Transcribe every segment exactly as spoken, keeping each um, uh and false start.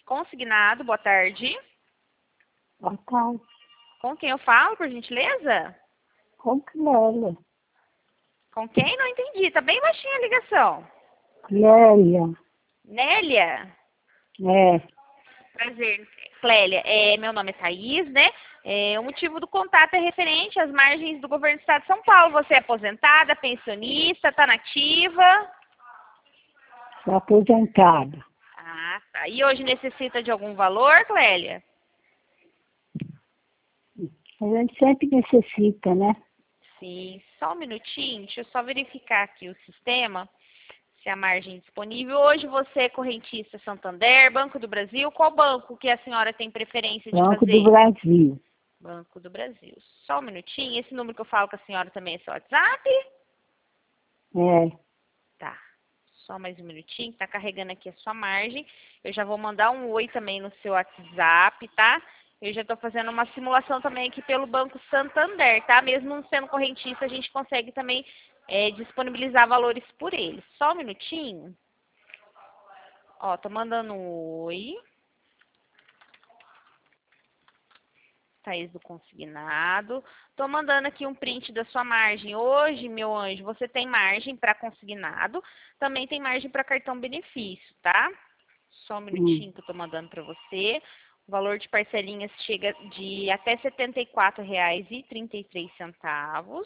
Consignado, boa tarde. Boa tarde. Com quem eu falo, por gentileza? Com Clélia. Com quem? Não entendi. Tá bem baixinha a ligação. Clélia. Nélia? É. Prazer, Clélia. É, meu nome é Thaís, né? É, o motivo do contato é referente às margens do governo do estado de São Paulo. Você é aposentada, pensionista, tá nativa? Sou aposentada. Ah, tá. E hoje necessita de algum valor, Clélia? A gente sempre necessita, né? Sim, só um minutinho. Deixa eu só verificar aqui o sistema, se a margem é disponível. Hoje você é correntista Santander, Banco do Brasil. Qual banco que a senhora tem preferência de Banco fazer? do Brasil. Banco do Brasil. Só um minutinho. Esse número que eu falo com a senhora também é seu WhatsApp? É. Tá. Só mais um minutinho. Tá carregando aqui a sua margem. Eu já vou mandar um oi também no seu WhatsApp, tá? Eu já estou fazendo uma simulação também aqui pelo Banco Santander, tá? Mesmo não sendo correntista, a gente consegue também é, disponibilizar valores por eles. Só um minutinho. Ó, tô mandando um oi. Thaís do consignado. Tô mandando aqui um print da sua margem. Hoje, meu anjo, você tem margem para consignado. Também tem margem para cartão benefício, tá? Só um minutinho Hum. que eu tô mandando para você. O valor de parcelinhas chega de até setenta e quatro reais e trinta e três centavos.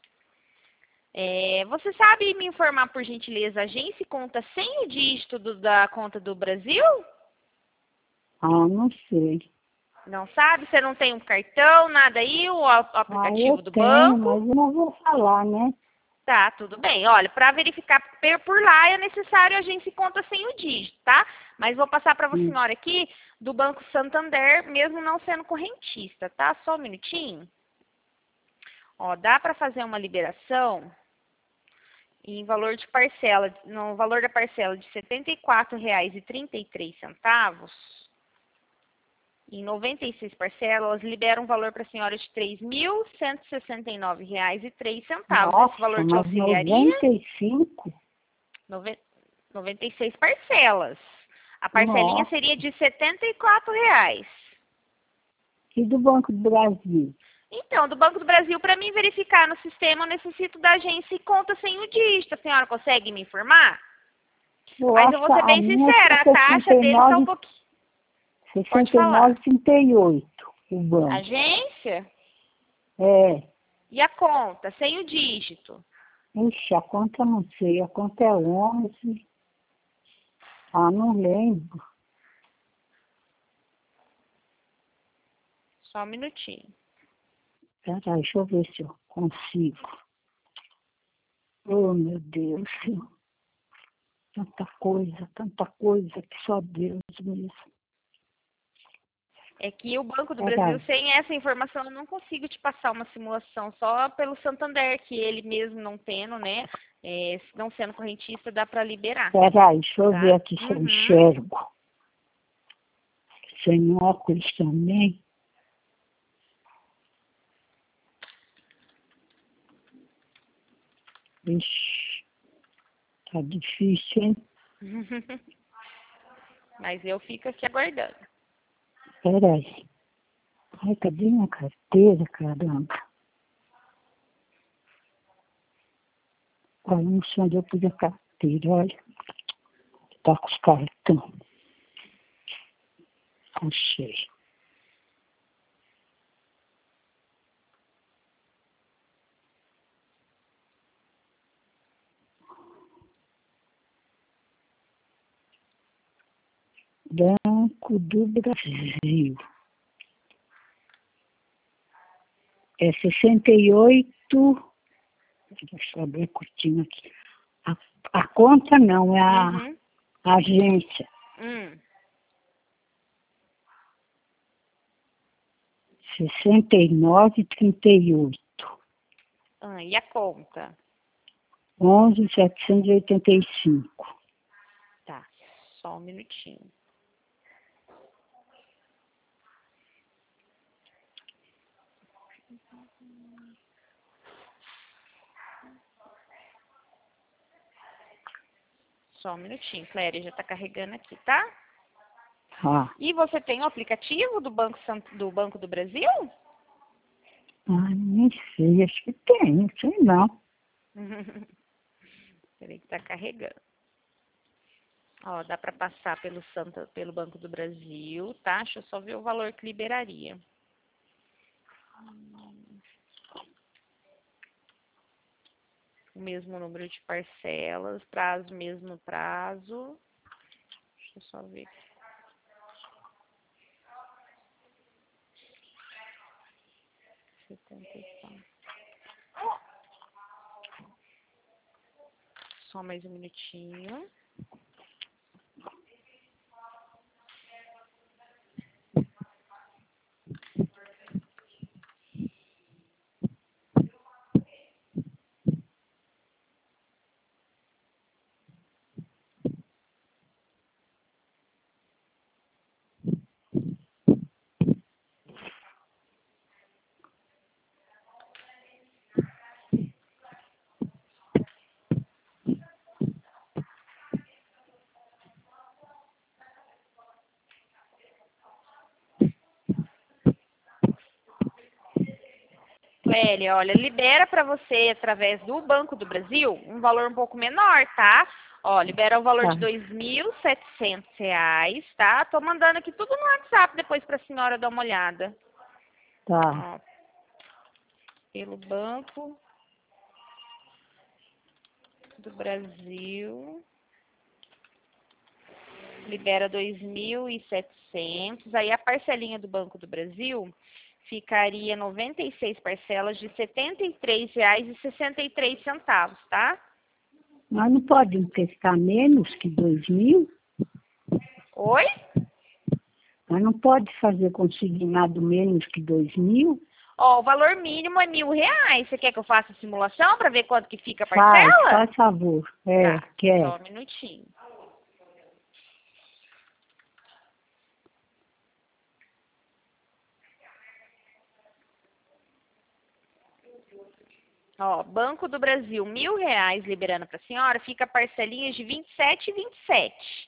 É, você sabe me informar, por gentileza, agência e conta sem o dígito do, da conta do Brasil? Ah, não sei. Não sabe? Você não tem um cartão, nada aí, o a- Ah, aplicativo eu do tenho, banco? mas eu não vou falar, né? Tá, tudo bem. Olha, para verificar per- por lá é necessário a agência e conta sem o dígito, tá? Mas vou passar para a Hum. senhora aqui do Banco Santander, mesmo não sendo correntista, tá? Só um minutinho. Ó, dá para fazer uma liberação em valor de parcela, no valor da parcela de setenta e quatro reais e trinta e três centavos. Em noventa e seis parcelas, libera um valor para a senhora de três mil cento e sessenta e nove reais e três centavos. Esse Nossa, valor te mas auxiliaria? noventa e cinco? Noven- noventa e seis parcelas. A parcelinha Nossa. seria de setenta e quatro reais. E do Banco do Brasil? Então, do Banco do Brasil, para mim verificar no sistema, eu necessito da agência e conta sem o dígito. A senhora consegue me informar? Eu Mas acho eu que vou ser a bem minha sincera, a é taxa deles está um sessenta e nove, pouquinho... Pode sessenta e nove, falar. trinta e oito, o banco. Agência É. e a conta, sem o dígito. Ixi, a conta eu não sei. A conta é onze. Ah, não lembro. Só um minutinho. Peraí, deixa eu ver se eu consigo. Oh, meu Deus. Tanta coisa, tanta coisa que só Deus mesmo. É que o Banco do Brasil, Peraí. sem essa informação, eu não consigo te passar uma simulação. Só pelo Santander, que ele mesmo não tendo, né? É, não sendo correntista, dá para liberar. Peraí, deixa eu ver Tá? aqui se eu Uhum. enxergo. Sem óculos também. Ixi, tá difícil, hein? Mas eu fico aqui aguardando. Peraí. Ai, cadê minha carteira, caramba? Olha, não sei onde eu pus a carteira, olha. Tá com os cartões. Achei. Banco do Brasil. É sessenta e oito. Deixa eu abrir a cortina aqui. A, a conta não, é a, Uhum. a agência. Hum. sessenta e nove, trinta e oito. Ah, e a conta? onze, setecentos e oitenta e cinco. Tá, só um minutinho. Só um minutinho, Cléria, já tá carregando aqui, tá? Ah, E você tem o aplicativo do Banco, Sant- do Banco do Brasil? ah, nem sei, acho que tem, sei não. Peraí que tá carregando. Ó, dá para passar pelo, Santa, pelo Banco do Brasil, tá? Deixa eu só ver o valor que liberaria. O mesmo número de parcelas, prazo, mesmo prazo. Deixa eu só ver. setenta e quatro. Só mais um minutinho. Clélia, olha, libera para você, através do Banco do Brasil, um valor um pouco menor, tá? Ó, libera o valor Tá, de dois mil e setecentos reais, tá? Tô mandando aqui tudo no WhatsApp depois para a senhora dar uma olhada. tá. Ó, pelo Banco do Brasil, libera dois mil e setecentos. Aí a parcelinha do Banco do Brasil ficaria noventa e seis parcelas de setenta e três reais e sessenta e três centavos, tá? Mas não pode emprestar menos que dois mil? Oi? Mas não pode fazer consignado menos que dois mil? Ó, o valor mínimo é mil reais. Você quer que eu faça a simulação para ver quanto que fica a Faz, parcela? faz favor. É, Tá, quer. só um minutinho. Ó, Banco do Brasil, mil reais liberando para a senhora, fica parcelinhas de vinte e sete e vinte e sete.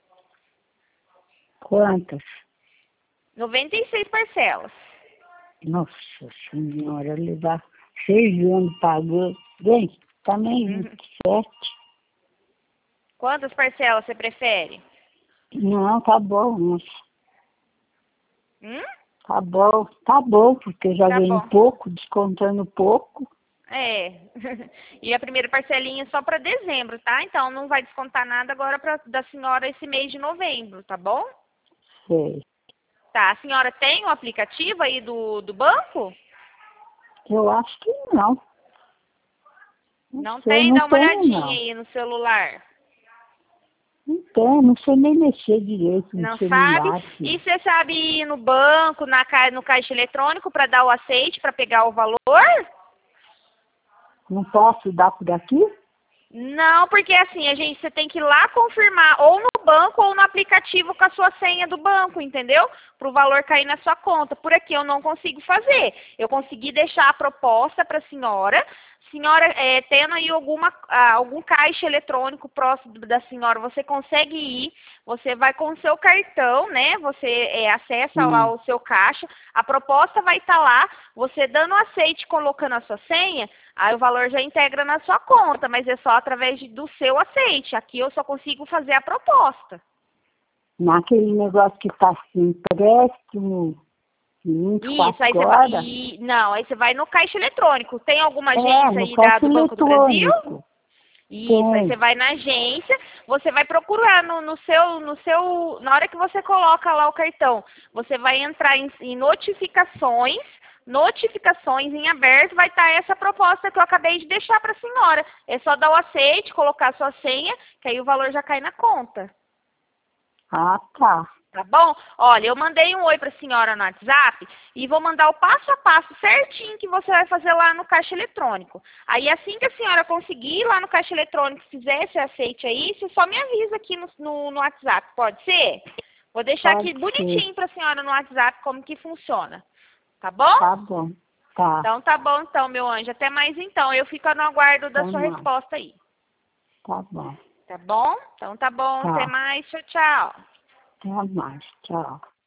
Quantas? noventa e seis parcelas. Nossa senhora, levar seis anos pagando. Bem, também Uhum. vinte e sete. Quantas parcelas você prefere? Não, tá bom, moça. Hum? Tá bom, tá bom, porque já Tá ganho bom. pouco, descontando pouco. É. E a primeira parcelinha é só para dezembro, tá? Então não vai descontar nada agora pra, da senhora esse mês de novembro, tá bom? Sei. Tá, a senhora tem o aplicativo aí do, do banco? Eu acho que não. Não Não sei, tem? não Dá uma tenho olhadinha não. aí no celular. Não tenho, não sei nem mexer direito no Não sabe? celular, E filho. você sabe ir no banco, na, ca- no caixa eletrônico para dar o aceite, para pegar o valor? Não posso dar por aqui? Não, porque assim, a gente, você tem que ir lá confirmar ou no banco ou no aplicativo com a sua senha do banco, entendeu? Para o valor cair na sua conta. Por aqui eu não consigo fazer. Eu consegui deixar a proposta para a senhora. Senhora, é, tendo aí alguma, ah, algum caixa eletrônico próximo da senhora, você consegue ir, você vai com o seu cartão, né? Você é, acessa lá Hum. o seu caixa, a proposta vai estar lá, você dando aceite, colocando a sua senha, aí o valor já integra na sua conta, mas é só através de- do seu aceite. Aqui eu só consigo fazer a proposta. Naquele negócio que tá assim, empréstimo, vinte e Isso, aí quatro você vai. horas. E, não, aí você vai no caixa eletrônico. Tem alguma É, agência no aí da, caixa do Banco do Brasil? eletrônico. Isso, aí você Tem. vai na agência, você vai procurar no, no seu, no seu, na hora que você coloca lá o cartão, você vai entrar em, em notificações, notificações em aberto, vai estar essa proposta que eu acabei de deixar para a senhora. É só dar o aceite, colocar a sua senha, que aí o valor já cai na conta. Ah, tá. Tá bom? Olha, eu mandei um oi para a senhora no WhatsApp e vou mandar o passo a passo certinho que você vai fazer lá no caixa eletrônico. Aí assim que a senhora conseguir ir lá no caixa eletrônico, fizer esse aceite aí, você só me avisa aqui no, no, no WhatsApp, pode ser? Vou deixar Pode aqui ser. bonitinho para a senhora no WhatsApp como que funciona. Tá bom? Tá bom. Tá. Então tá bom então, meu anjo. Até mais então. Eu fico no aguardo da Até sua mais. resposta aí. Tá bom. Tá bom? Então tá bom. Até Tá. mais. Tchau, tchau. Até mais. Tchau.